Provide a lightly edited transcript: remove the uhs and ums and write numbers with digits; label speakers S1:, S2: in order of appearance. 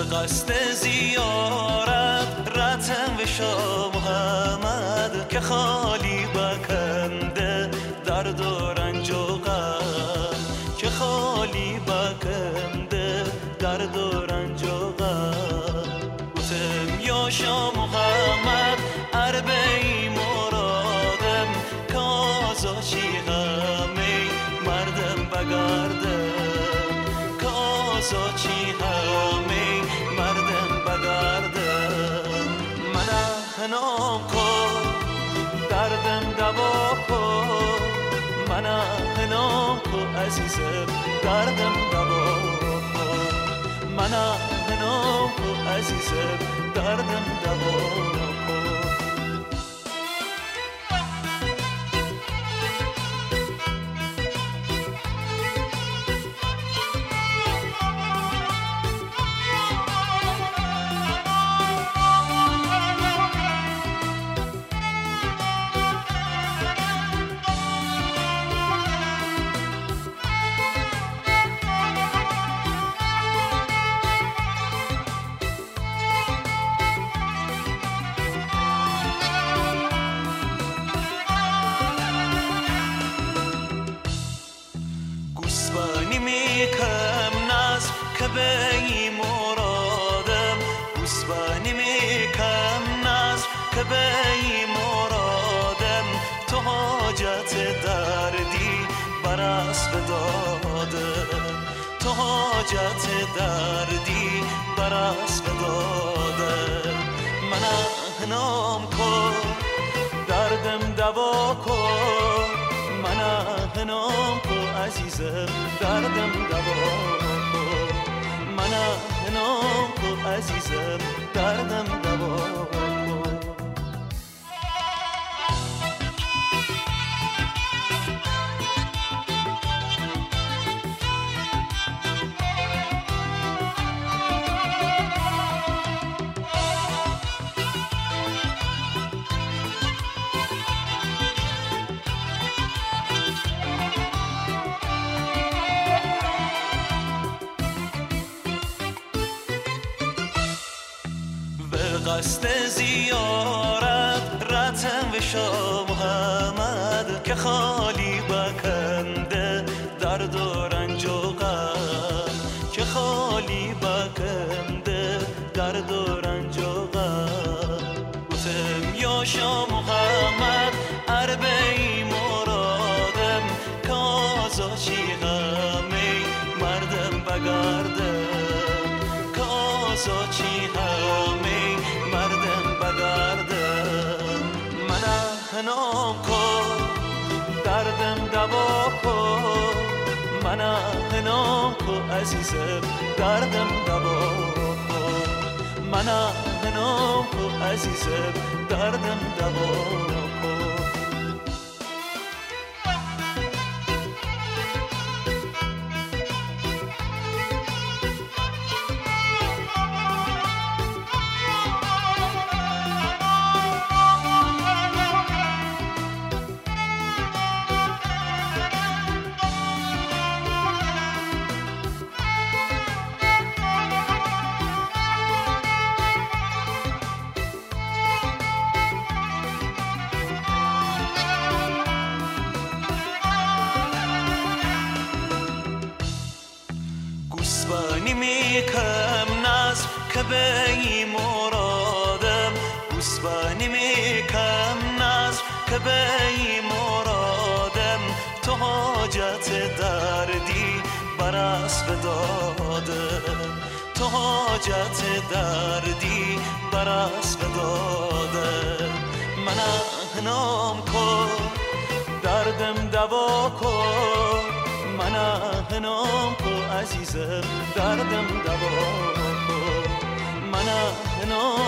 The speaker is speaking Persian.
S1: قصد زیارت رتم و شاه محمد که خالی بکنده درد و رنج و غم، که خالی بکنده درد و رنج و غم. گفتم یا شاه محمد اربعی مرادم کازا چی غمی مردم بگردم، کازا چی غمی مردم بگردم. من احنام کن دردم دوا کن، من احنام کن عزیزم دردم دوا کن، من احنام کن عزیزم دردم دوا کن. گوسبانی میکم ناز که بی مرادم، گوسبانی میکم ناز که بی مرادم. تو حاجت دردی بر اسب دادم، تو حاجت دردی بر اسب دادم. من احنام کن دردم دوا کن، من احنام کن عزیزم دردم دوا کن، من احنام کن عزیزم دردم دوا کن. قصد زیارت رتم و شاه محمد که خالی بکنده درد و رنج و غم، که خالی بکنده درد و رنج و غم. گفتم یا شاه محمد اربعی مرادم کازا چی غمی مردم بگردم، کازا چی غمی مردم بگردم. من احنام کن دردم دوا کن، من احنام کن عزیزم دردم دوا کن، من احنام کن عزیزم دردم دوا کن. گوسبانی میکم ناز که بی مرادم، گوسبانی میکم ناز که بی مرادم. تو حاجت دردی بر اسب دادم، تو حاجت دردی بر اسب دادم. من احنام کن دردم دوا کن، من احنام کن عزیزم دردم دوا کن، من احنام